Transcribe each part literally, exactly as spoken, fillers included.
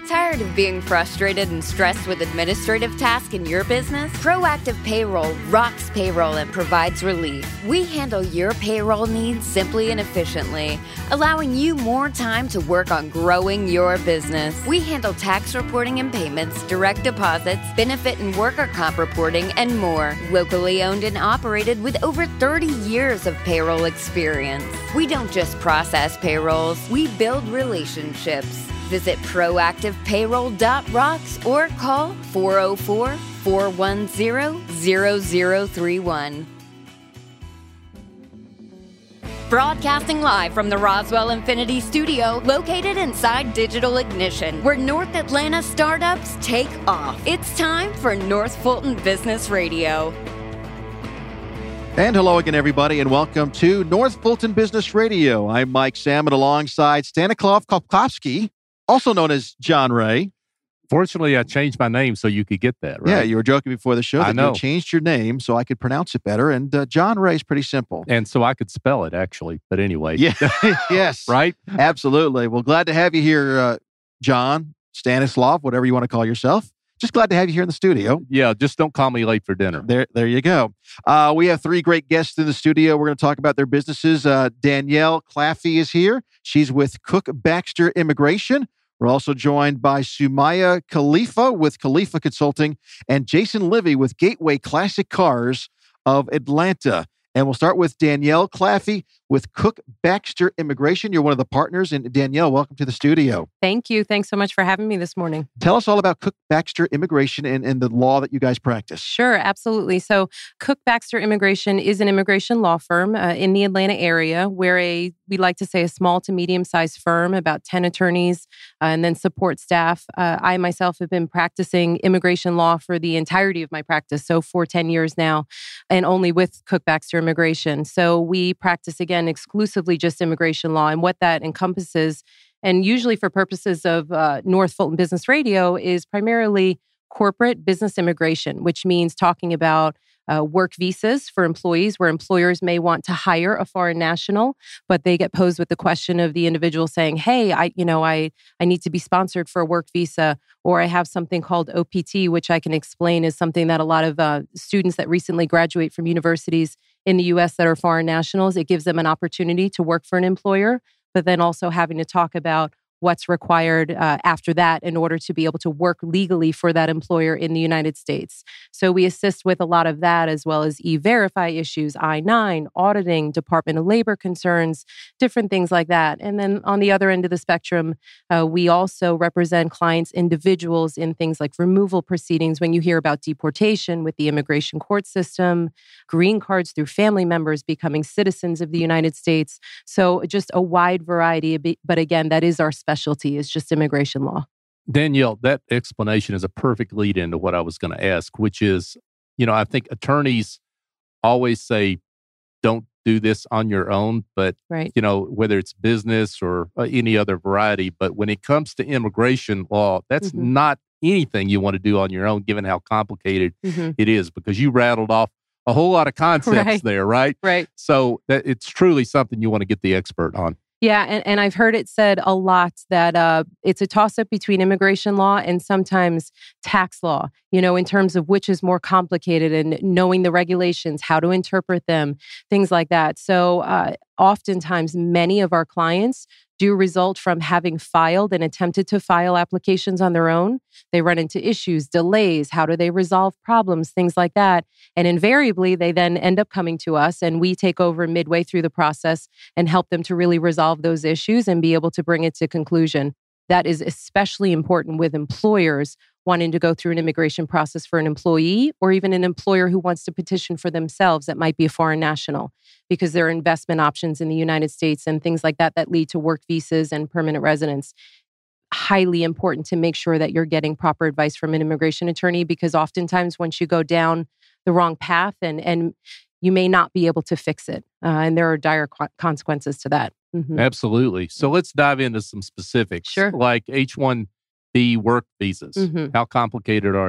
Tired of being frustrated and stressed with administrative tasks in your business? Proactive Payroll rocks payroll and provides relief. We handle your payroll needs simply and efficiently, allowing you more time to work on growing your business. We handle tax reporting and payments, direct deposits, benefit and worker comp reporting, and more. Locally owned and operated with over thirty years of payroll experience. We don't just process payrolls, we build relationships. Visit proactive payroll dot rocks or call four oh four, four one zero, zero zero three one. Broadcasting live from the Roswell Infinity Studio, located inside Digital Ignition, where North Atlanta startups take off. It's time for North Fulton Business Radio. And hello again, everybody, and welcome to North Fulton Business Radio. I'm Mike Salmon alongside Stanislav Kopkovsky, also known as John Ray. Fortunately, I changed my name so you could get that, right? Yeah, you were joking before the show that I know. you changed your name so I could pronounce it better. And uh, John Ray is pretty simple. And so I could spell it, actually. But anyway. Yeah, yes. Right? Absolutely. Well, glad to have you here, uh, John, Stanislav, whatever you want to call yourself. Just glad to have you here in the studio. Yeah, just don't call me late for dinner. There there you go. Uh, we have three great guests in the studio. We're going to talk about their businesses. Uh, Danielle Claffey is here. She's with Cook Baxter Immigration. We're also joined by Sumaya Khalifa with Khalifa Consulting and Jason Livy with Gateway Classic Cars of Atlanta. And we'll start with Danielle Claffey with Cook Baxter Immigration. You're one of the partners. And Danielle, welcome to the studio. Thank you. Thanks so much for having me this morning. Tell us all about Cook Baxter Immigration and, and the law that you guys practice. Sure, absolutely. So Cook Baxter Immigration is an immigration law firm uh, in the Atlanta area. We're a, we like to say a small to medium-sized firm, about ten attorneys, uh, and then support staff. Uh, I myself have been practicing immigration law for the entirety of my practice, so for ten years now, and only with Cook Baxter Immigration. So we practice, again, exclusively just immigration law, and what that encompasses, and usually for purposes of uh, North Fulton Business Radio, is primarily corporate business immigration, which means talking about uh, work visas for employees, where employers may want to hire a foreign national, but they get posed with the question of the individual saying, "Hey, I, you know, I, I need to be sponsored for a work visa, or I have something called O P T, which I can explain is something that a lot of uh, students that recently graduate from universities in the U S that are foreign nationals, it gives them an opportunity to work for an employer, but then also having to talk about what's required uh, after that in order to be able to work legally for that employer in the United States. So we assist with a lot of that, as well as E-Verify issues, I nine, auditing, Department of Labor concerns, different things like that. And then on the other end of the spectrum, uh, we also represent clients, individuals in things like removal proceedings. When you hear about deportation with the immigration court system, green cards through family members becoming citizens of the United States. So just a wide variety, but again, that is our specialty, is just immigration law. Danielle, that explanation is a perfect lead into what I was going to ask, which is, you know, I think attorneys always say, don't do this on your own, but, right. you know, whether it's business or uh, any other variety. But when it comes to immigration law, that's mm-hmm. not anything you want to do on your own, given how complicated mm-hmm. it is, because you rattled off a whole lot of concepts right. there, right? Right. So that it's truly something you want to get the expert on. Yeah, and, and I've heard it said a lot that uh, it's a toss-up between immigration law and sometimes tax law, you know, in terms of which is more complicated and knowing the regulations, how to interpret them, things like that. So uh, oftentimes, many of our clients do result from having filed and attempted to file applications on their own. They run into issues, delays, how do they resolve problems, things like that. And invariably, they then end up coming to us and we take over midway through the process and help them to really resolve those issues and be able to bring it to conclusion. That is especially important with employers wanting to go through an immigration process for an employee, or even an employer who wants to petition for themselves that might be a foreign national, because there are investment options in the United States and things like that that lead to work visas and permanent residence. Highly important to make sure that you're getting proper advice from an immigration attorney, because oftentimes once you go down the wrong path, and, and you may not be able to fix it. Uh, and there are dire co- consequences to that. Mm-hmm. Absolutely. So let's dive into some specifics. Sure. Like H one B work visas. Mm-hmm. How complicated are they?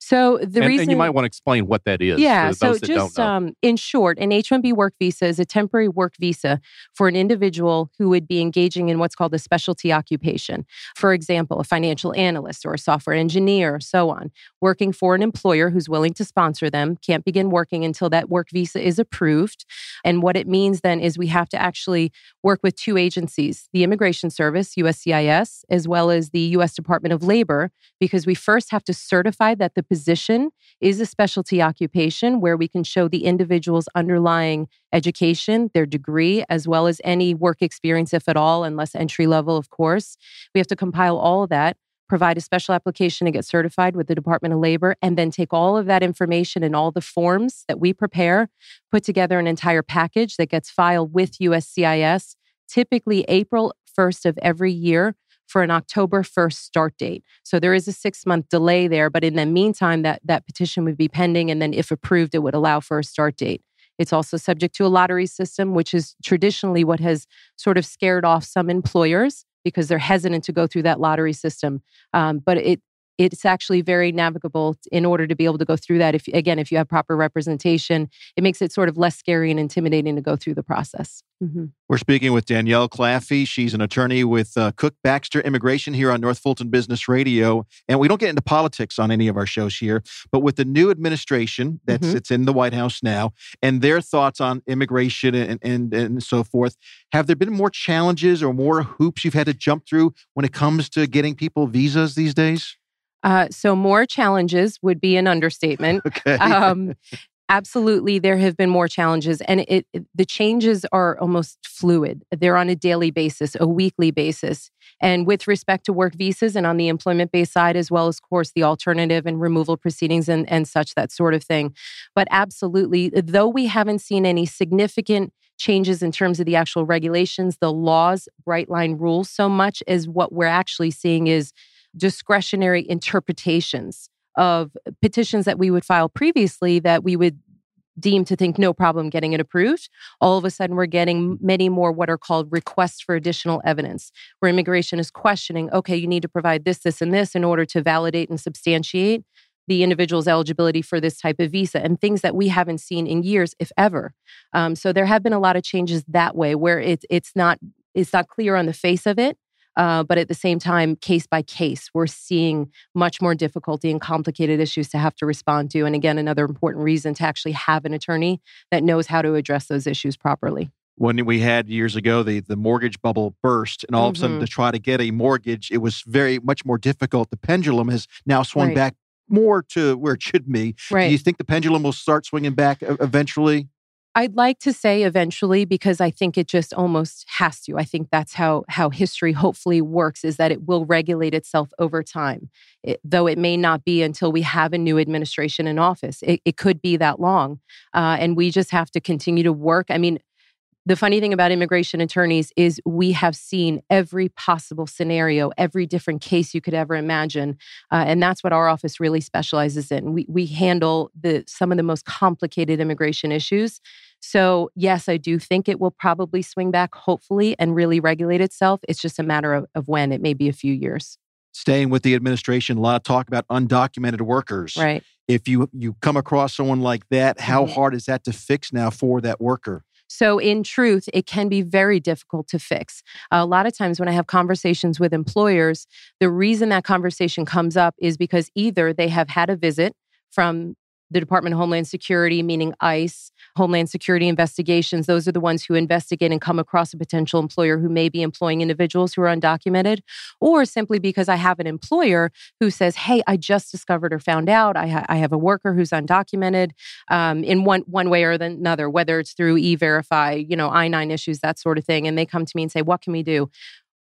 So the and, reason, and you might want to explain what that is. yeah. For So those that just don't know. um, in short, an H one B work visa is a temporary work visa for an individual who would be engaging in what's called a specialty occupation. For example, a financial analyst or a software engineer, so on, working for an employer who's willing to sponsor them, can't begin working until that work visa is approved. And what it means then is we have to actually work with two agencies, the Immigration Service, U S C I S, as well as the U S Department of Labor, because we first have to certify that the position is a specialty occupation where we can show the individual's underlying education, their degree, as well as any work experience, if at all, unless entry level, of course. We have to compile all of that, provide a special application to get certified with the Department of Labor, and then take all of that information and all the forms that we prepare, put together an entire package that gets filed with U S C I S, typically April first of every year, for an October first start date. So there is a six-month delay there, but in the meantime, that, that petition would be pending, and then if approved, it would allow for a start date. It's also subject to a lottery system, which is traditionally what has sort of scared off some employers because they're hesitant to go through that lottery system. Um, but it it's actually very navigable in order to be able to go through that. If again, if you have proper representation, it makes it sort of less scary and intimidating to go through the process. Mm-hmm. We're speaking with Danielle Claffey. She's an attorney with uh, Cook Baxter Immigration here on North Fulton Business Radio. And we don't get into politics on any of our shows here, but with the new administration that's Mm-hmm. it's in the White House now and their thoughts on immigration and, and, and so forth, have there been more challenges or more hoops you've had to jump through when it comes to getting people visas these days? Uh, so more challenges would be an understatement. Okay. Um, absolutely, there have been more challenges, and it, it the changes are almost fluid. They're on a daily basis, a weekly basis. And with respect to work visas and on the employment-based side, as well as, of course, the alternative and removal proceedings and, and such, that sort of thing. But absolutely, though we haven't seen any significant changes in terms of the actual regulations, the laws, bright line rules, so much as what we're actually seeing is discretionary interpretations of petitions that we would file previously that we would deem to think no problem getting it approved. All of a sudden, we're getting many more what are called requests for additional evidence, where immigration is questioning, okay, you need to provide this, this, and this in order to validate and substantiate the individual's eligibility for this type of visa, and things that we haven't seen in years, if ever. Um, so there have been a lot of changes that way, where it's it's not it's not clear on the face of it. Uh, but at the same time, case by case, we're seeing much more difficulty and complicated issues to have to respond to. And again, another important reason to actually have an attorney that knows how to address those issues properly. When we had years ago, the, the mortgage bubble burst, and all Mm-hmm. of a sudden to try to get a mortgage, it was very much more difficult. The pendulum has now swung Right. back more to where it should be. Right. Do you think the pendulum will start swinging back e- eventually? I'd like to say eventually, because I think it just almost has to. I think that's how how history hopefully works, is that it will regulate itself over time. It, though it may not be until we have a new administration in office. It, it could be that long. Uh, and we just have to continue to work. I mean, the funny thing about immigration attorneys is we have seen every possible scenario, every different case you could ever imagine. Uh, and that's what our office really specializes in. We we handle the some of the most complicated immigration issues. So yes, I do think it will probably swing back, hopefully, and really regulate itself. It's just a matter of, of when. It may be a few years. Staying with the administration, a lot of talk about undocumented workers. Right. If you you come across someone like that, how Mhm. hard is that to fix now for that worker? So in truth, it can be very difficult to fix. A lot of times when I have conversations with employers, the reason that conversation comes up is because either they have had a visit from the Department of Homeland Security, meaning ICE, Homeland Security investigations. Those are the ones who investigate and come across a potential employer who may be employing individuals who are undocumented, or simply because I have an employer who says, hey, I just discovered or found out I, ha- I have a worker who's undocumented um, in one one way or another, whether it's through E-Verify, you know, I nine issues, that sort of thing. And they come to me and say, what can we do?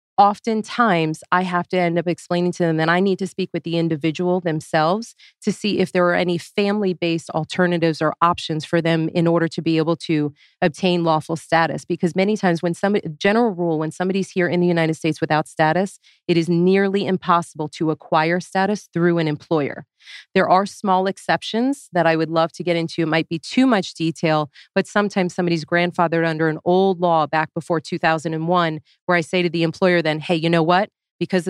Oftentimes, I have to end up explaining to them that I need to speak with the individual themselves to see if there are any family-based alternatives or options for them in order to be able to obtain lawful status. Because many times when somebody, general rule, when somebody's here in the United States without status, it is nearly impossible to acquire status through an employer. There are small exceptions that I would love to get into. It might be too much detail, but sometimes somebody's grandfathered under an old law back before two thousand one, where I say to the employer then, hey, you know what? Because of this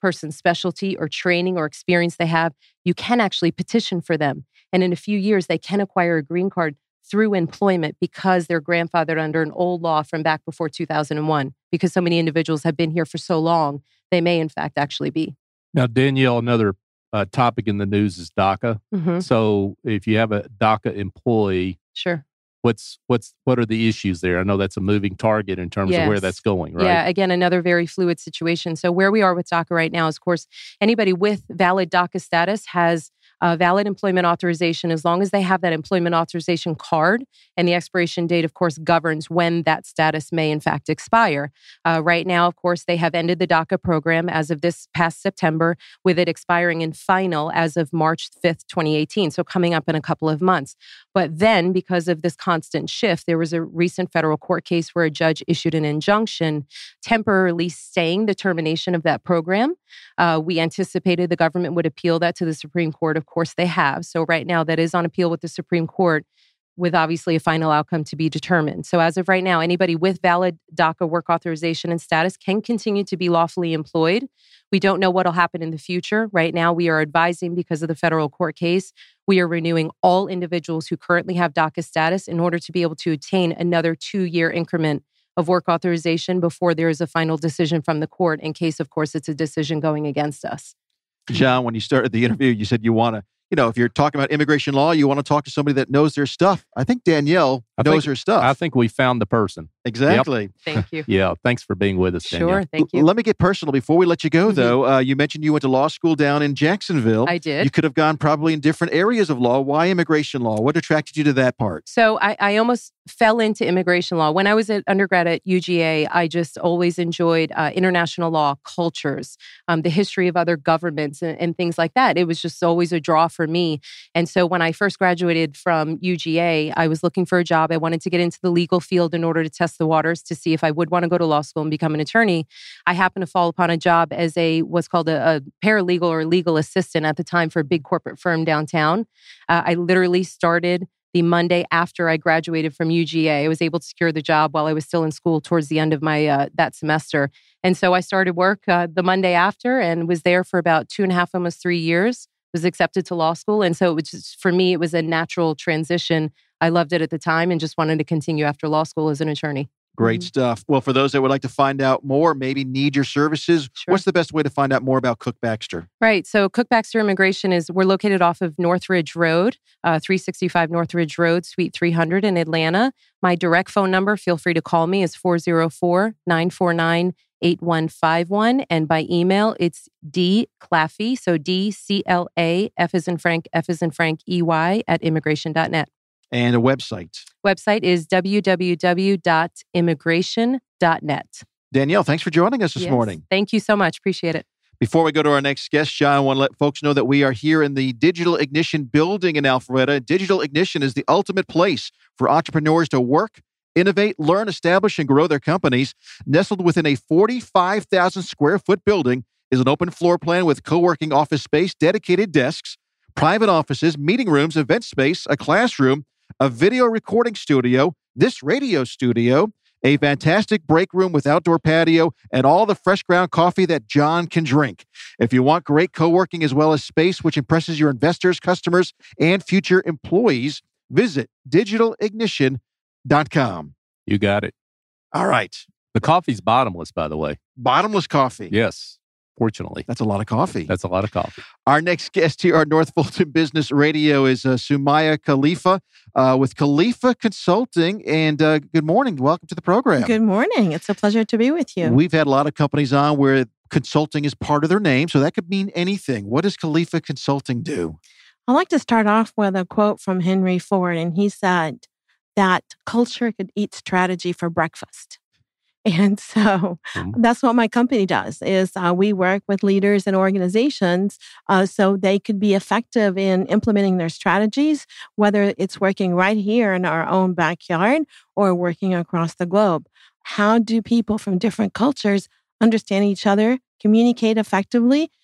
person's specialty or training or experience they have, you can actually petition for them. And in a few years, they can acquire a green card through employment because they're grandfathered under an old law from back before two thousand one. Because so many individuals have been here for so long, they may in fact actually be. Now, Danielle, another uh, topic in the news is DACA. Mm-hmm. So if you have a DACA employee, Sure. What's what's what are the issues there? I know that's a moving target in terms Yes. of where that's going, right? Yeah, again, another very fluid situation. So where we are with DACA right now is, of course, anybody with valid DACA status has a valid employment authorization as long as they have that employment authorization card. And the expiration date, of course, governs when that status may in fact expire. Uh, right now, of course, they have ended the DACA program as of this past September, with it expiring in final as of March fifth, twenty eighteen. So coming up in a couple of months. But then, because of this constant shift, there was a recent federal court case where a judge issued an injunction temporarily staying the termination of that program. Uh, we anticipated the government would appeal that to the Supreme Court. Of course, they have. So right now, that is on appeal with the Supreme Court, with obviously a final outcome to be determined. So as of right now, anybody with valid DACA work authorization and status can continue to be lawfully employed. We don't know what will happen in the future. Right now, we are advising, because of the federal court case, we are renewing all individuals who currently have DACA status in order to be able to attain another two-year increment of work authorization before there is a final decision from the court, in case, of course, it's a decision going against us. John, when you started the interview, you said you want to, you know, if you're talking about immigration law, you want to talk to somebody that knows their stuff. I think Danielle I knows think, her stuff. I think we found the person. Exactly. Thank you. Yeah. Thanks for being with us, Sure. Danielle. Thank you. Let me get personal before we let you go, Mhm. though. Uh, you mentioned you went to law school down in Jacksonville. I did. You could have gone probably in different areas of law. Why immigration law? What attracted you to that part? So I, I almost fell into immigration law. When I was at undergrad at U G A, I just always enjoyed uh, international law, cultures, um, the history of other governments and, and things like that. It was just always a draw for me. And so when I first graduated from U G A, I was looking for a job. I wanted to get into the legal field in order to test the waters to see if I would want to go to law school and become an attorney. I happened to fall upon a job as a what's called a, a paralegal or legal assistant at the time for a big corporate firm downtown. Uh, I literally started the Monday after I graduated from U G A. I was able to secure the job while I was still in school towards the end of my uh, that semester. And so I started work uh, the Monday after and was there for about two and a half, almost three years. Was accepted to law school. And so it was just, for me, it was a natural transition. I loved it at the time and just wanted to continue after law school as an attorney. Great Mhm. stuff. Well, for those that would like to find out more, maybe need your services, Sure. what's the best way to find out more about Cook Baxter? Right. So Cook Baxter Immigration is, we're located off of Northridge Road, uh, three sixty-five Northridge Road, Suite three hundred in Atlanta. My direct phone number, feel free to call me, is four oh four, nine four nine, eight one five one. And by email, it's D Claffey, so D C L A, F as in Frank, F as in Frank, E Y, at immigration dot net. And a website. Website is w w w dot immigration dot net. Danielle, thanks for joining us this Yes. morning. Thank you so much. Appreciate it. Before we go to our next guest, John, I want to let folks know that we are here in the Digital Ignition building in Alpharetta. Digital Ignition is the ultimate place for entrepreneurs to work, innovate, learn, establish, and grow their companies. Nestled within a forty-five thousand square foot building is an open floor plan with co-working office space, dedicated desks, private offices, meeting rooms, event space, a classroom, a video recording studio, this radio studio, a fantastic break room with outdoor patio, and all the fresh ground coffee that John can drink. If you want great co-working as well as space which impresses your investors, customers, and future employees, visit digital ignition dot com. You got it. All right. The coffee's bottomless, by the way. Bottomless coffee. Yes. Fortunately. That's a lot of coffee. That's a lot of coffee. Our next guest here on North Fulton Business Radio is uh, Sumaya Khalifa uh, with Khalifa Consulting. And uh, good morning. Welcome to the program. Good morning. It's a pleasure to be with you. We've had a lot of companies on where consulting is part of their name, so that could mean anything. What does Khalifa Consulting do? I'd like to start off with a quote from Henry Ford, and he said that culture could eat strategy for breakfast. And so Mm-hmm. that's what my company does, is uh, we work with leaders and organizations uh, so they could be effective in implementing their strategies, whether it's working right here in our own backyard or working across the globe. How do people from different cultures understand each other, communicate effectively,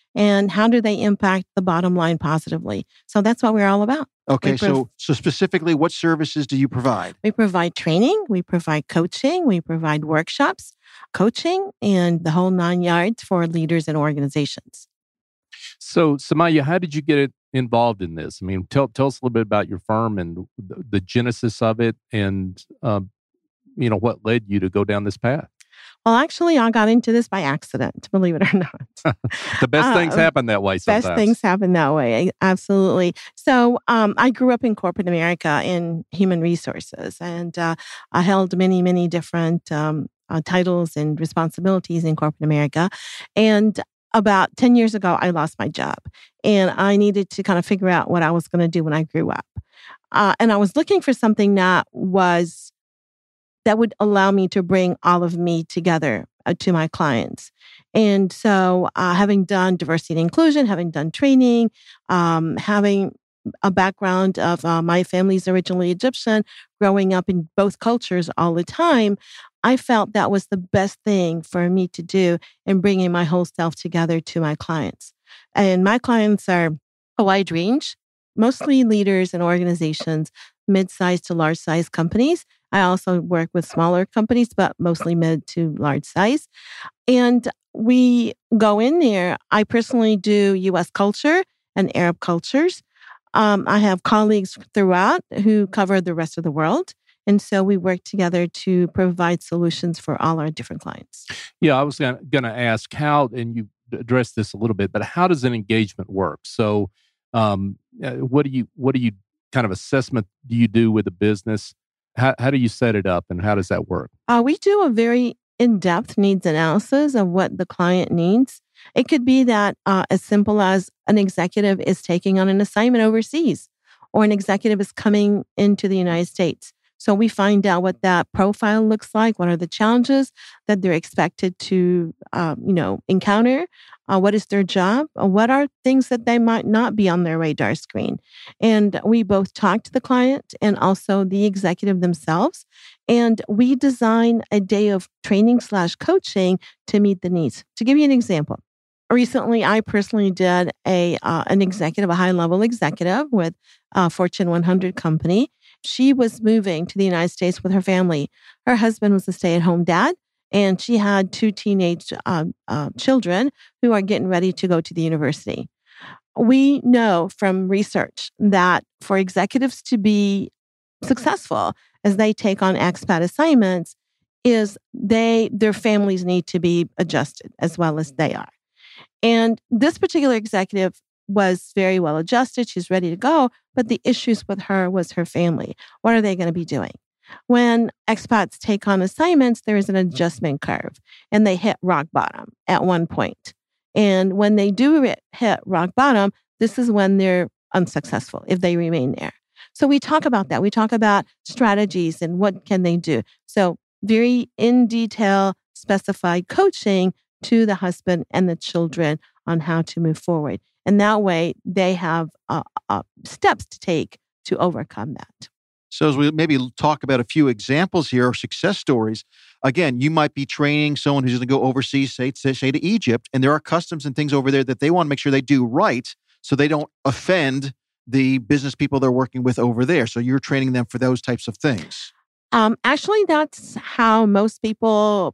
and how do they impact the bottom line positively. So that's what we're all about. Okay, We prov- so so specifically, what services do you provide? We provide training, we provide coaching, we provide workshops, coaching, and the whole nine yards for leaders and organizations. So, Samaya, how did you get it involved in this? I mean, tell tell us a little bit about your firm and the, the genesis of it, and um, you know what led you to go down this path. Well, actually, I got into this by accident, believe it or not. The best uh, things happen that way sometimes. Best things happen that way, absolutely. So um, I grew up in corporate America in human resources, and uh, I held many, many different um, uh, titles and responsibilities in corporate America. And about ten years ago, I lost my job, and I needed to kind of figure out what I was going to do when I grew up. Uh, and I was looking for something that was that would allow me to bring all of me together uh, to my clients. And so uh, having done diversity and inclusion, having done training, um, having a background of uh, my family's originally Egyptian, growing up in both cultures all the time, I felt that was the best thing for me to do in bringing my whole self together to my clients. And my clients are a wide range, mostly leaders and organizations, mid-sized to large-sized companies. I also work with smaller companies, but mostly mid to large size. And we go in there. I personally do U S culture and Arab cultures. Um, I have colleagues throughout who cover the rest of the world. And so we work together to provide solutions for all our different clients. Yeah, I was going to ask how, and you addressed this a little bit, but how does an engagement work? So um, what do you, what do you kind of assessment do you do with a business? How, how do you set it up, and how does that work? Uh, we do a very in-depth needs analysis of what the client needs. It could be that uh, as simple as an executive is taking on an assignment overseas, or an executive is coming into the United States. So we find out what that profile looks like. What are the challenges that they're expected to, um, you know, encounter? Uh, what is their job? Uh, what are things that they might not be on their radar screen? And we both talk to the client and also the executive themselves. And we design a day of training slash coaching to meet the needs. To give you an example, recently I personally did a uh, an executive, a high level executive with a Fortune one hundred company. She was moving to the United States with her family. Her husband was a stay-at-home dad, and she had two teenage uh, uh, children who are getting ready to go to the university. We know from research that for executives to be successful as they take on expat assignments is they their families need to be adjusted as well as they are. And this particular executive was very well adjusted. She's ready to go. But the issues with her was her family. What are they going to be doing? When expats take on assignments, there is an adjustment curve, and they hit rock bottom at one point. And when they do hit rock bottom, this is when they're unsuccessful if they remain there. So we talk about that. We talk about strategies and what can they do. So very in detail, specified coaching to the husband and the children on how to move forward. And that way they have uh, uh, steps to take to overcome that. So as we maybe talk about a few examples here, or success stories, again, you might be training someone who's going to go overseas, say, say to Egypt, and there are customs and things over there that they want to make sure they do right so they don't offend the business people they're working with over there. So you're training them for those types of things. Um, actually, that's how most people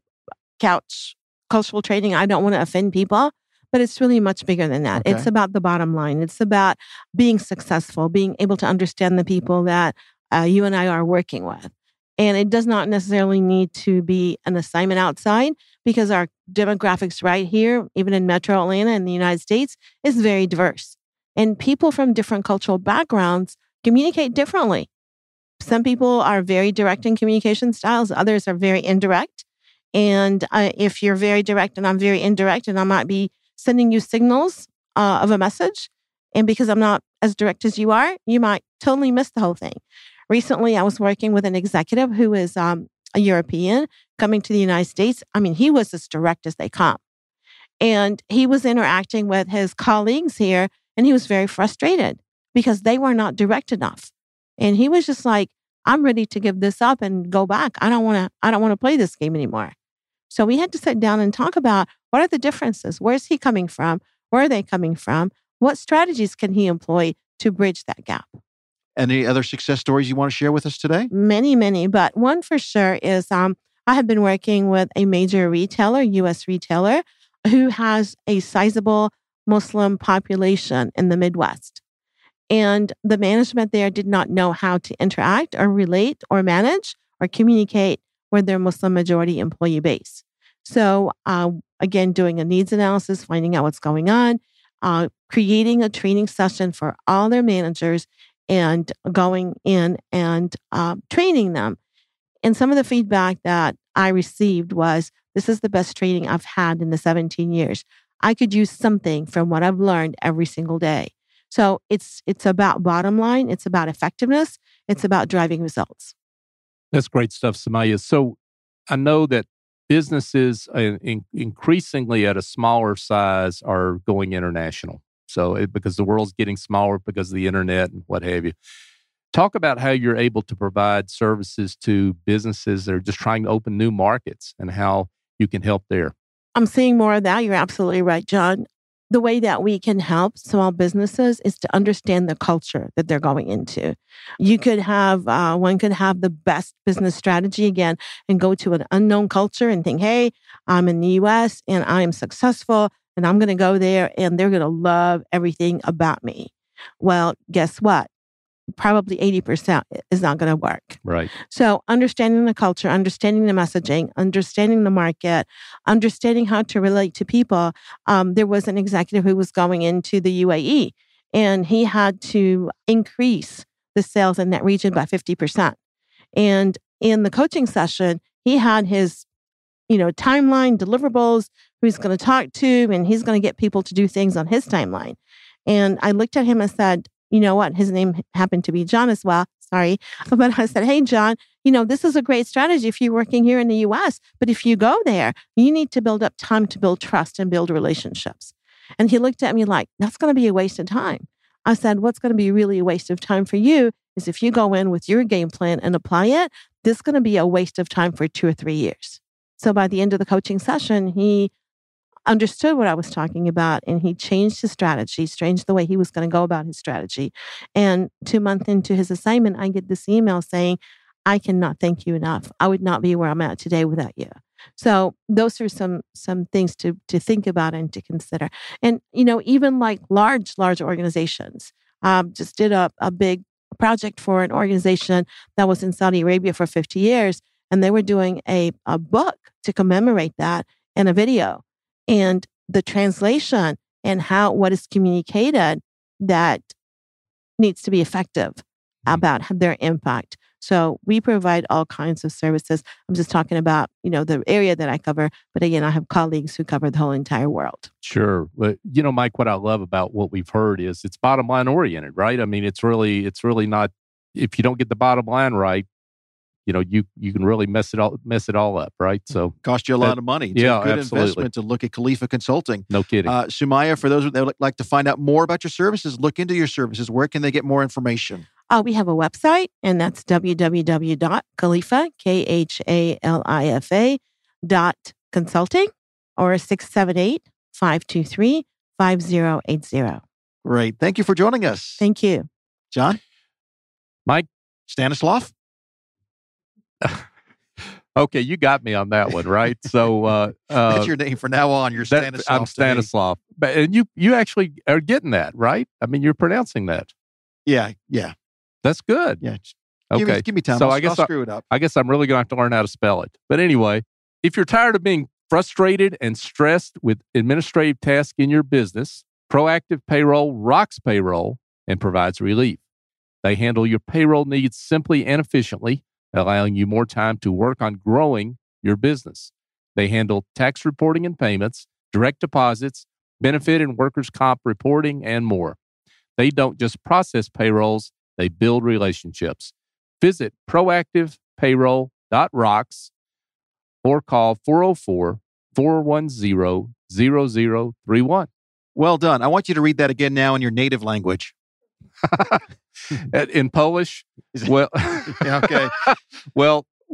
couch cultural training. I don't want to offend people. But it's really much bigger than that. Okay. It's about the bottom line. It's about being successful, being able to understand the people that uh, you and I are working with. And it does not necessarily need to be an assignment outside, because our demographics right here, even in Metro Atlanta in the United States, is very diverse. And people from different cultural backgrounds communicate differently. Some people are very direct in communication styles. Others are very indirect. And uh, if you're very direct and I'm very indirect, and I might be sending you signals uh, of a message, and because I'm not as direct as you are, you might totally miss the whole thing. Recently, I was working with an executive who is um, a European coming to the United States. I mean, he was as direct as they come. And he was interacting with his colleagues here, and he was very frustrated because they were not direct enough. And he was just like, I'm ready to give this up and go back. I don't want to, I don't want to play this game anymore. So we had to sit down and talk about what are the differences? Where's he coming from? Where are they coming from? What strategies can he employ to bridge that gap? Any other success stories you want to share with us today? Many, many, but one for sure is um, I have been working with a major retailer, U S retailer, who has a sizable Muslim population in the Midwest. And the management there did not know how to interact or relate or manage or communicate with their Muslim majority employee base. So uh, again, doing a needs analysis, finding out what's going on, uh, creating a training session for all their managers and going in and uh, training them. And some of the feedback that I received was, this is the best training I've had in the seventeen years. I could use something from what I've learned every single day. So it's it's about bottom line. It's about effectiveness. It's about driving results. That's great stuff, Sumaya. So I know that businesses uh, in, increasingly at a smaller size are going international. So it, because the world's getting smaller because of the internet and what have you. Talk about how you're able to provide services to businesses that are just trying to open new markets and how you can help there. I'm seeing more of that. You're absolutely right, John. The way that we can help small businesses is to understand the culture that they're going into. You could have, uh, one could have the best business strategy again and go to an unknown culture and think, hey, I'm in the U S and I am successful and I'm going to go there and they're going to love everything about me. Well, guess what? Probably eighty percent is not going to work. Right. So understanding the culture, understanding the messaging, understanding the market, understanding how to relate to people. Um, there was an executive who was going into the U A E and he had to increase the sales in that region by fifty percent. And in the coaching session, he had his, you know, timeline, deliverables, who he's going to talk to, and he's going to get people to do things on his timeline. And I looked at him and said, you know what? His name happened to be John as well. Sorry. But I said, hey, John, you know, this is a great strategy if you're working here in the U S. But if you go there, you need to build up time to build trust and build relationships. And he looked at me like, that's going to be a waste of time. I said, what's going to be really a waste of time for you is if you go in with your game plan and apply it, this is going to be a waste of time for two or three years. So by the end of the coaching session, he understood what I was talking about and he changed his strategy, changed the way he was going to go about his strategy. And two months into his assignment, I get this email saying, I cannot thank you enough. I would not be where I'm at today without you. So those are some some things to to think about and to consider. And, you know, even like large, large organizations, um, just did a, a big project for an organization that was in Saudi Arabia for fifty years. And they were doing a, a book to commemorate that and a video. And the translation and how what is communicated that needs to be effective about their impact. So we provide all kinds of services. I'm just talking about, you know, the area that I cover. But again, I have colleagues who cover the whole entire world. Sure. But, you know, Mike, what I love about what we've heard is it's bottom line oriented, right? I mean, it's really, it's really not, if you don't get the bottom line right, you know, you you can really mess it all mess it all up, right? So cost you a lot that, of money. It's yeah, a good absolutely. investment to look at Khalifa Consulting. No kidding. Uh, Sumaya, for those that would like to find out more about your services, look into your services. Where can they get more information? Uh, we have a website, and that's w w w dot khalifa, K H A L I F A, dot consulting, or six seven eight, five two three, five zero eight zero. Great. Thank you for joining us. Thank you. John? Mike? Stanislav? Okay, you got me on that one, right? So uh, uh, that's your name from now on. You're that, Stanislav. I'm Stanislav, but and you you actually are getting that right. I mean, you're pronouncing that. Yeah, yeah, that's good. Yeah. Okay, give me, give me time. So I'll, I guess I'll I, screw it up. I guess I'm really going to have to learn how to spell it. But anyway, if you're tired of being frustrated and stressed with administrative tasks in your business, Proactive Payroll rocks payroll and provides relief. They handle your payroll needs simply and efficiently, allowing you more time to work on growing your business. They handle tax reporting and payments, direct deposits, benefit and workers' comp reporting, and more. They don't just process payrolls, they build relationships. Visit proactive payroll dot rocks or call four oh four, four one zero, zero zero three one. Well done. I want you to read that again now in your native language. In Polish? Well, yeah, okay. Well, w-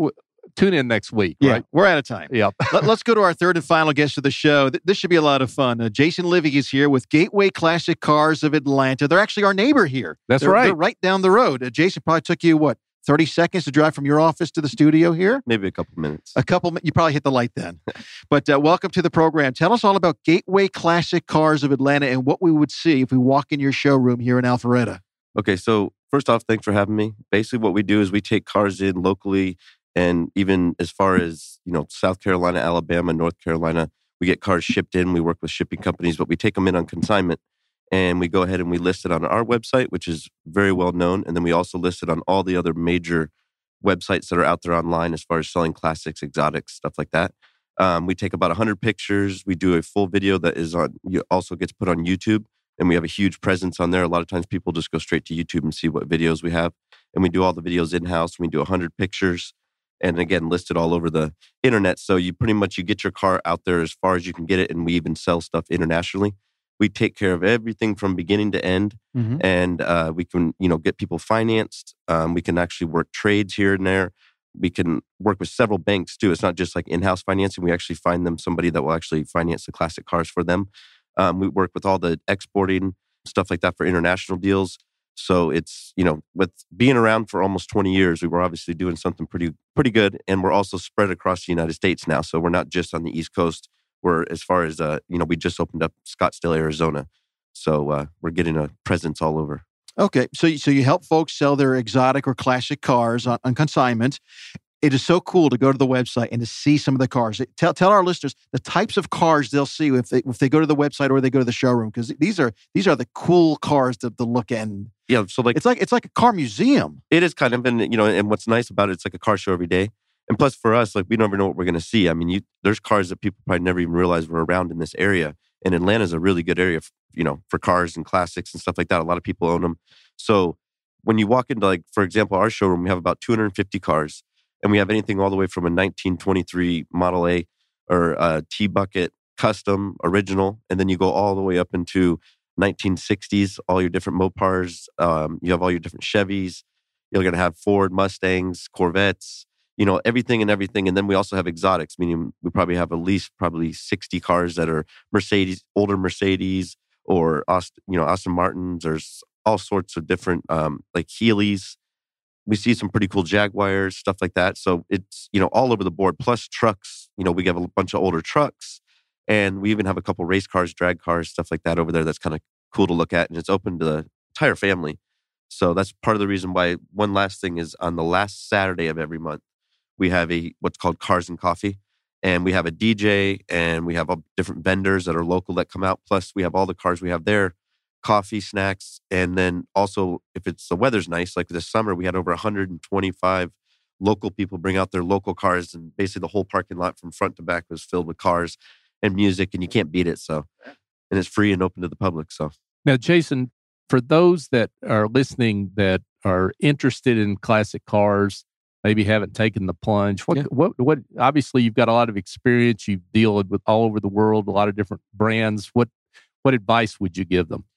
tune in next week, Yeah, right? we're out of time. Yep. Let, us go to our third and final guest of the show. Th- This should be a lot of fun. Uh, Jason Livy is here with Gateway Classic Cars of Atlanta. They're actually our neighbor here. That's they're, right. They're right down the road. Uh, Jason, probably took you, what, thirty seconds to drive from your office to the studio here? Maybe a couple minutes. A couple, you probably hit the light then. But uh, welcome to the program. Tell us all about Gateway Classic Cars of Atlanta and what we would see if we walk in your showroom here in Alpharetta. Okay, so first off, thanks for having me. Basically, what we do is we take cars in locally, and even as far as, you know, South Carolina, Alabama, North Carolina, we get cars shipped in. We work with shipping companies, but we take them in on consignment, and we go ahead and we list it on our website, which is very well known, and then we also list it on all the other major websites that are out there online as far as selling classics, exotics, stuff like that. Um, we take about one hundred pictures. We do a full video that is on, also gets put on YouTube, and we have a huge presence on there. A lot of times people just go straight to YouTube and see what videos we have, and we do all the videos in-house. We do one hundred pictures, and again, listed all over the internet. So you pretty much, you get your car out there as far as you can get it, and we even sell stuff internationally. We take care of everything from beginning to end, Mm-hmm. and uh, we can, you know, get people financed. Um, we can actually work trades here and there. We can work with several banks too. It's not just like in-house financing. We actually find them somebody that will actually finance the classic cars for them. Um, we work with all the exporting, stuff like that for international deals. So it's, you know, with being around for almost twenty years, we were obviously doing something pretty pretty good. And we're also spread across the United States now. So we're not just on the East Coast. We're, as far as, uh, you know, we just opened up Scottsdale, Arizona. So uh, we're getting a presence all over. Okay, so you- so you help folks sell their exotic or classic cars on, on consignment. It is so cool to go to the website and to see some of the cars. Tell tell our listeners the types of cars they'll see if they if they go to the website or they go to the showroom, because these are these are the cool cars to, to look at. And Yeah, so like it's like it's like a car museum. it is kind of, and you know, and what's nice about it, it's like a car show every day. And plus for us, like we never know what we're going to see. I mean, you, there's cars that people probably never even realize were around in this area. And Atlanta's a really good area, f- you know, for cars and classics and stuff like that. A lot of people own them. So when you walk into, like, for example, our showroom, we have about two hundred fifty cars, and we have anything all the way from a nineteen twenty-three Model A or a T-Bucket Custom Original, and then you go all the way up into nineteen sixties, all your different Mopars. Um, you have all your different Chevys. You're going to have Ford Mustangs, Corvettes, you know, everything and everything. And then we also have exotics, meaning we probably have at least probably sixty cars that are Mercedes, older Mercedes, or Austin, you know, Aston Martins. There's all sorts of different, um, like Healey's. We see some pretty cool Jaguars, stuff like that. So it's, you know, all over the board. Plus trucks, you know, we have a bunch of older trucks, and we even have a couple race cars, drag cars, stuff like that over there. That's kind of cool to look at, and it's open to the entire family. So that's part of the reason why. One last thing is, on the last Saturday of every month, we have a what's called Cars and Coffee, and we have a D J, and we have all different vendors that are local that come out. Plus, we have all the cars we have there, coffee, snacks, and then also if it's the weather's nice, like this summer, we had over one hundred twenty-five local people bring out their local cars, and basically the whole parking lot from front to back was filled with cars and music, and you can't beat it. So, and it's free and open to the public. So Now, Jason, for those that are listening that are interested in classic cars, maybe haven't taken the plunge, what, Yeah. what, what, obviously you've got a lot of experience. You deal with all over the world, a lot of different brands. What, what advice would you give them?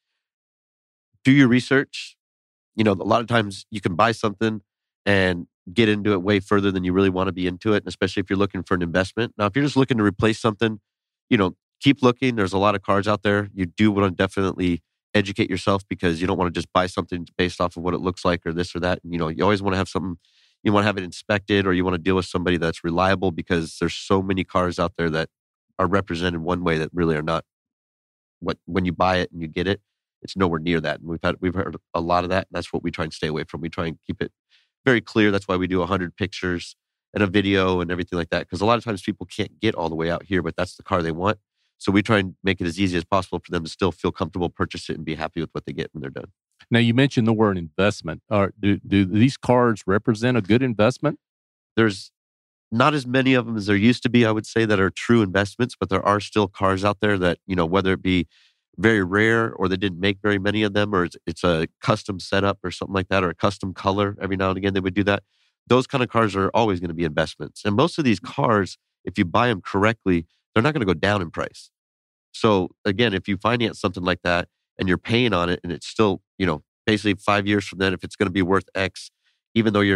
do your research. You know, a lot of times you can buy something and get into it way further than you really want to be into it, and especially if you're looking for an investment. Now, if you're just looking to replace something, you know, keep looking. There's a lot of cars out there. You do want to definitely educate yourself, because you don't want to just buy something based off of what it looks like or this or that. And, you know, you always want to have something, you want to have it inspected, or you want to deal with somebody that's reliable, because there's so many cars out there that are represented one way that really are not what, when you buy it and you get it, it's nowhere near that. And we've had, we've heard a lot of that. And that's what we try and stay away from. We try and keep it very clear. That's why we do one hundred pictures and a video and everything like that. Because a lot of times people can't get all the way out here, but that's the car they want. So we try and make it as easy as possible for them to still feel comfortable, purchase it, and be happy with what they get when they're done. Now, you mentioned the word investment. Are, do, do these cars represent a good investment? There's not as many of them as there used to be, I would say, that are true investments, but there are still cars out there that, you know, whether it be very rare or they didn't make very many of them, or it's, it's a custom setup or something like that, or a custom color. Every now and again, they would do that. Those kind of cars are always going to be investments. And most of these cars, if you buy them correctly, they're not going to go down in price. So again, if you finance something like that and you're paying on it, and it's still, you know, basically five years from then, if it's going to be worth X, even though you're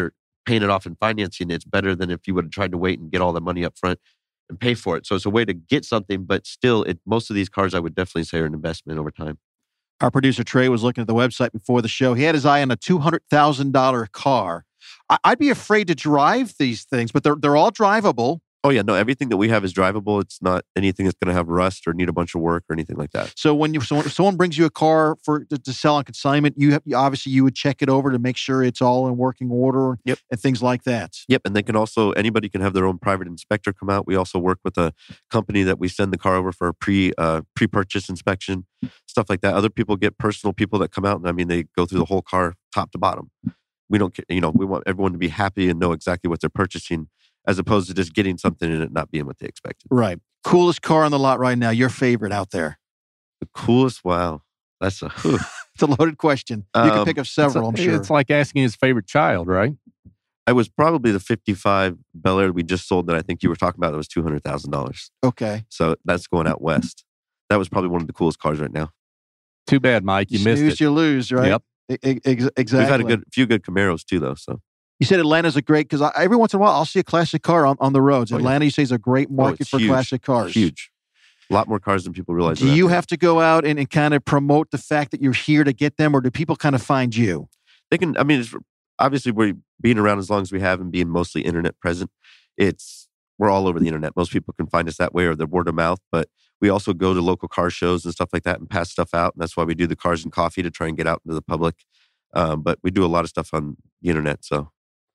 paying it off in financing, it's better than if you would have tried to wait and get all the money up front and pay for it. So it's a way to get something, but still, it, most of these cars I would definitely say are an investment over time. Our producer Trey was looking at the website before the show. He had his eye on a two hundred thousand dollars car. I, I'd be afraid to drive these things, but they're they're all drivable. Oh yeah, no, everything that we have is drivable. It's not anything that's going to have rust or need a bunch of work or anything like that. So when you so if someone brings you a car for to, to sell on consignment, you have obviously you would check it over to make sure it's all in working order. Yep. And things like that. Yep, and they can also anybody can have their own private inspector come out. We also work with a company that we send the car over for a pre uh, pre purchase inspection, stuff like that. Other people get personal people that come out, and I mean they go through the whole car top to bottom. We don't, you know, we want everyone to be happy and know exactly what they're purchasing, as opposed to just getting something and it not being what they expected. Right. Coolest car on the lot right now, your favorite out there? The coolest? Wow. That's a... Whew. It's a loaded question. You Um, can pick up several, I'm it's, sure. It's like asking his favorite child, right? It was probably the fifty-five Bel Air we just sold that I think you were talking about that was two hundred thousand dollars. Okay. So that's going out west. That was probably one of the coolest cars right now. Too bad, Mike. You missed Snooze, it. you lose, right? Yep. E- e- ex- exactly. We've had a good few good Camaros too, though. So You said Atlanta's a great, because every once in a while I'll see a classic car on, on the roads. Oh, yeah. Atlanta, you say, is a great market it's for huge. classic cars. huge. A lot more cars than people realize. Do are out you there. have to go out and, and kind of promote the fact that you're here to get them, or do people kind of find you? They can. I mean, it's, obviously, we're being around as long as we have and being mostly internet present. It's we're all over the internet. Most people can find us that way, or the word of mouth. But we also go to local car shows and stuff like that and pass stuff out. And that's why we do the Cars and Coffee to try and get out into the public. Um, but we do a lot of stuff on the internet. So.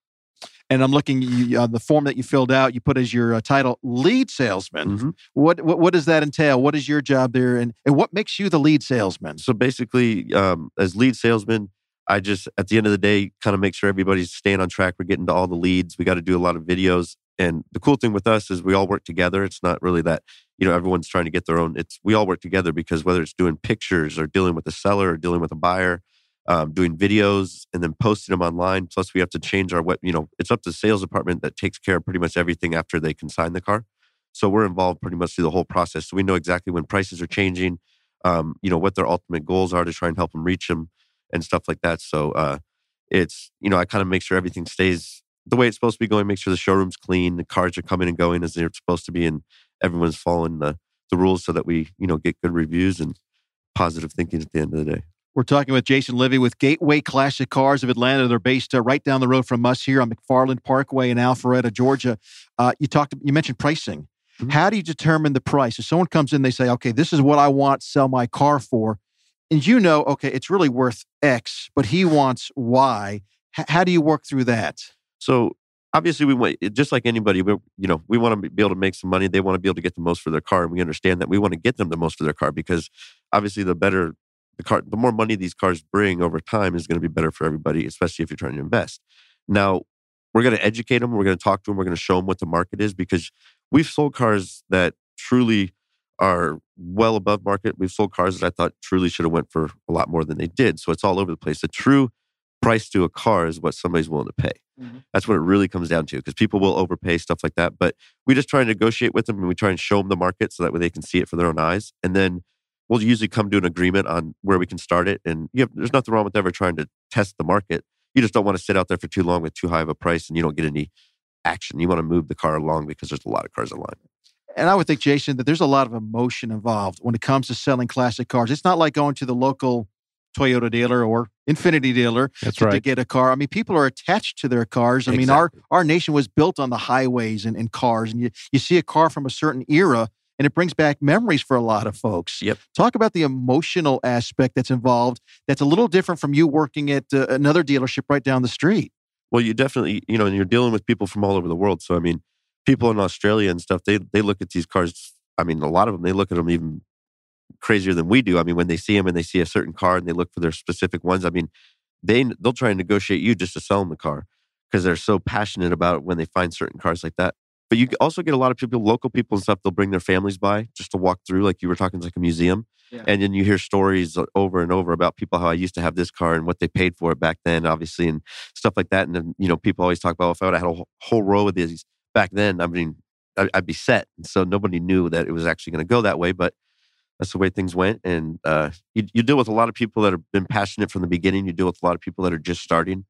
And I'm looking you, uh, the form that you filled out. You put as your uh, title lead salesman. Mhm. What, what what does that entail? What is your job there, and and what makes you the lead salesman? So basically, um, as lead salesman, I just, at the end of the day, kind of make sure everybody's staying on track. We're getting to all the leads. We got to do a lot of videos. And the cool thing with us is we all work together. It's not really that, you know, everyone's trying to get their own. It's we all work together because whether it's doing pictures or dealing with a seller or dealing with a buyer, um, doing videos and then posting them online. Plus we have to change our web, you know, it's up to the sales department that takes care of pretty much everything after they consign the car. So we're involved pretty much through the whole process. So we know exactly when prices are changing, um, you know, what their ultimate goals are to try and help them reach them and stuff like that. So uh, it's, you know, I kind of make sure everything stays the way it's supposed to be going, make sure the showroom's clean, the cars are coming and going as they're supposed to be, and everyone's following the, the rules so that we, you know, get good reviews and positive thinking at the end of the day. We're talking with Jason Livy with Gateway Classic Cars of Atlanta. They're based uh, right down the road from us here on McFarland Parkway in Alpharetta, Georgia. Uh, you talked, you mentioned pricing. Mm-hmm. How do you determine the price? If someone comes in, they say, okay, this is what I want to sell my car for. And you know, okay, it's really worth X, but he wants Y. H- how do you work through that? So obviously we want, just like anybody, we, you know, we want to be able to make some money. They want to be able to get the most for their car. And we understand that we want to get them the most for their car because obviously the better the car, the more money these cars bring over time is going to be better for everybody, especially if you're trying to invest. Now, we're going to educate them. We're going to talk to them. We're going to show them what the market is because we've sold cars that truly are well above market. We've sold cars that I thought truly should have went for a lot more than they did. So it's all over the place. The true price to a car is what somebody's willing to pay. Mm-hmm. That's what it really comes down to because people will overpay, stuff like that. But we just try and negotiate with them and we try and show them the market so that way they can see it for their own eyes. And then we'll usually come to an agreement on where we can start it. And you have, there's nothing wrong with ever trying to test the market. You just don't want to sit out there for too long with too high of a price and you don't get any action. You want to move the car along because there's a lot of cars online. And I would think, Jason, that there's a lot of emotion involved when it comes to selling classic cars. It's not like going to the local Toyota dealer or Infiniti dealer That's to, right. to get a car. I mean, people are attached to their cars. I Exactly. mean, our, our nation was built on the highways and, and cars. And you, you see a car from a certain era, and it brings back memories for a lot of folks. Yep. Talk about the emotional aspect that's involved. That's a little different from you working at uh, another dealership right down the street. Well, you definitely, you know, and you're dealing with people from all over the world. So, I mean, people in Australia and stuff, they they look at these cars. I mean, a lot of them, they look at them even crazier than we do. I mean, when they see them and they see a certain car and they look for their specific ones, I mean, they, they'll try and negotiate you just to sell them the car because they're so passionate about it when they find certain cars like that. But you also get a lot of people, local people and stuff, they'll bring their families by just to walk through, like you were talking, like a museum. Yeah. And then you hear stories over and over about people, how I used to have this car and what they paid for it back then, obviously, and stuff like that. And then, you know, people always talk about, well, if I would have had a whole row of these back then, I mean, I'd be set. And so nobody knew that it was actually going to go that way, but that's the way things went. And uh, you, you deal with a lot of people that have been passionate from the beginning. You deal with a lot of people that are just starting.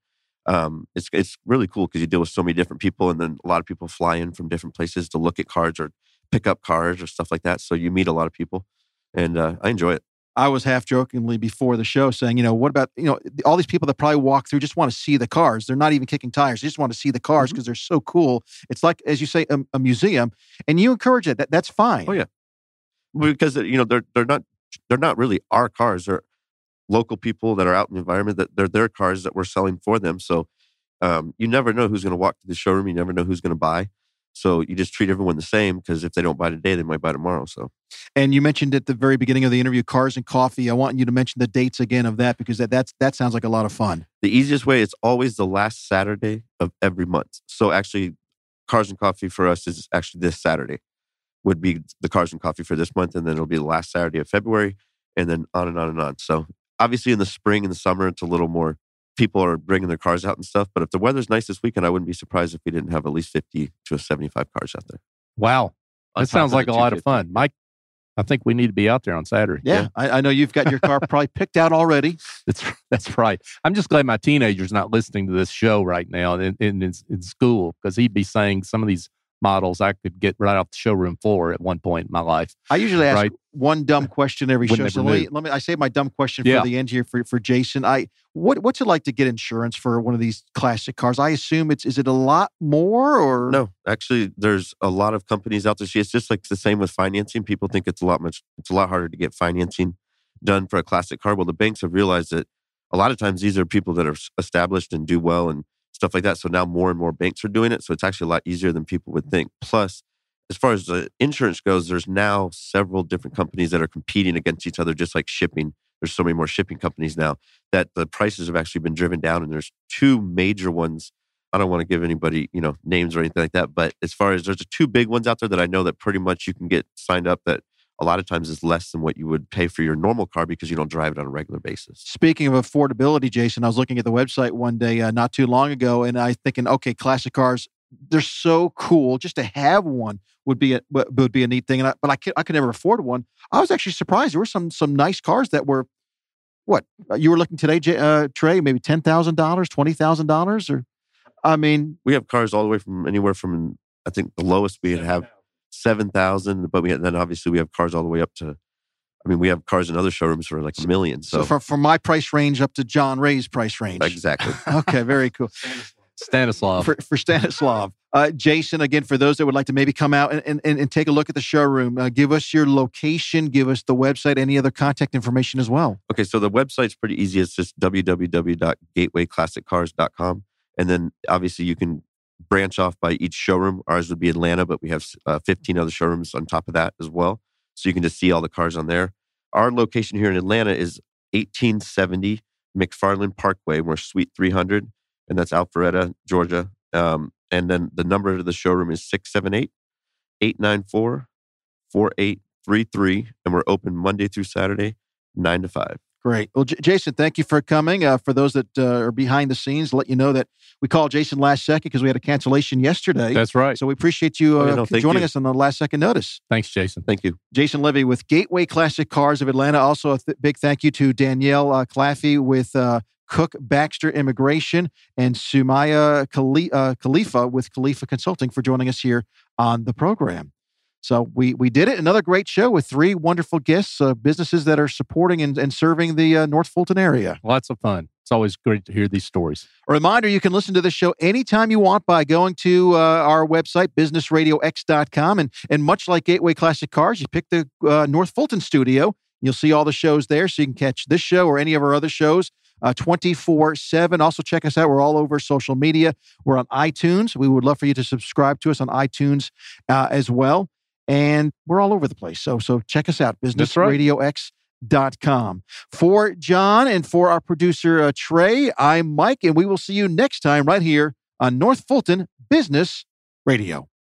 Um, it's it's really cool because you deal with so many different people, and then a lot of people fly in from different places to look at cars or pick up cars or stuff like that. So you meet a lot of people, and uh, I enjoy it. I was half jokingly before the show saying, you know, what about, you know, all these people that probably walk through just want to see the cars. They're not even kicking tires. They just want to see the cars because they're so cool. It's like, as you say, a, a museum, and you encourage it. That, that's fine. Oh yeah, because you know they're they're not they're not really our cars. They're local people that are out in the environment. That they're their cars that we're selling for them. So um, you never know who's going to walk to the showroom. You never know who's going to buy. So you just treat everyone the same because if they don't buy today, they might buy tomorrow. So, and you mentioned at the very beginning of the interview, Cars and Coffee. I want you to mention the dates again of that because that that's that sounds like a lot of fun. The easiest way, it's always the last Saturday of every month. So actually, Cars and Coffee for us is actually this Saturday would be the Cars and Coffee for this month, and then it'll be the last Saturday of February, and then on and on and on. So obviously in the spring and the summer, it's a little more. People are bringing their cars out and stuff. But if the weather's nice this weekend, I wouldn't be surprised if we didn't have at least fifty to seventy-five cars out there. Wow. On That top sounds of like the a lot of two fifty. fun. Mike, I think we need to be out there on Saturday. Yeah, I, I know you've got your car probably picked out already. That's that's right. I'm just glad my teenager's not listening to this show right now in, in, in school because he'd be saying some of these models I could get right off the showroom floor at one point in my life. I usually ask Right. one dumb question every When show. they So were let me, new. let me. I save my dumb question Yeah. for the end here for, for Jason. I what what's it like to get insurance for one of these classic cars? I assume it's is it a lot more or No, actually, there's a lot of companies out there. See, it's just like the same with financing. People think it's a lot much. It's a lot harder to get financing done for a classic car. Well, the banks have realized that a lot of times these are people that are established and do well and stuff like that. So now more and more banks are doing it. So it's actually a lot easier than people would think. Plus, as far as the insurance goes, there's now several different companies that are competing against each other, just like shipping. There's so many more shipping companies now that the prices have actually been driven down. And there's two major ones. I don't want to give anybody, you know, names or anything like that. But as far as there's two big ones out there that I know that pretty much you can get signed up that a lot of times is less than what you would pay for your normal car because you don't drive it on a regular basis. Speaking of affordability, Jason, I was looking at the website one day uh, not too long ago, and I thinking, okay, classic cars, they're so cool. Just to have one would be a would be a neat thing. And I, but I could I could never afford one. I was actually surprised. There were some some nice cars that were what you were looking today, J- uh, Trey, maybe ten thousand dollars, twenty thousand dollars, or I mean, We have cars all the way from anywhere from I think the lowest we have seven thousand, but we had, then obviously we have cars all the way up to. I mean, we have cars in other showrooms for like a million. so, So, from from my price range up to John Ray's price range. exactly. Okay, very cool. Stanislav. For, for Stanislav. Uh, Jason, again, for those that would like to maybe come out and, and, and take a look at the showroom, uh, give us your location, give us the website, any other contact information as well. Okay, so the website's pretty easy. It's just w w w dot gateway classic cars dot com. And then obviously you can branch off by each showroom. Ours would be Atlanta, but we have uh, fifteen other showrooms on top of that as well. So you can just see all the cars on there. Our location here in Atlanta is eighteen seventy McFarland Parkway. We're Suite three hundred, and that's Alpharetta, Georgia. Um, and then the number of the showroom is six seven eight, eight nine four, four eight three three. And we're open Monday through Saturday, nine to five. Great. Well, J- Jason, thank you for coming. Uh, for those that uh, are behind the scenes, let you know that we called Jason last second because we had a cancellation yesterday. That's right. So we appreciate you uh, Oh, yeah, no, thank joining you. us on the last second notice. Thanks, Jason. Thank you. Jason Levy with Gateway Classic Cars of Atlanta. Also, a th- big thank you to Danielle uh, Claffey with uh, Cook Baxter Immigration and Sumaya Khali- uh, Khalifa with Khalifa Consulting for joining us here on the program. So we we did it. Another great show with three wonderful guests, uh, businesses that are supporting and, and serving the uh, North Fulton area. Lots of fun. It's always great to hear these stories. A reminder, you can listen to this show anytime you want by going to uh, our website, business radio x dot com. And, and much like Gateway Classic Cars, you pick the uh, North Fulton studio. You'll see all the shows there, so you can catch this show or any of our other shows uh, twenty-four seven. Also, check us out. We're all over social media. We're on iTunes. We would love for you to subscribe to us on iTunes uh, as well. And we're all over the place. So, so check us out, business radio x dot com. For John and for our producer, uh, Trey, I'm Mike, and we will see you next time right here on North Fulton Business Radio.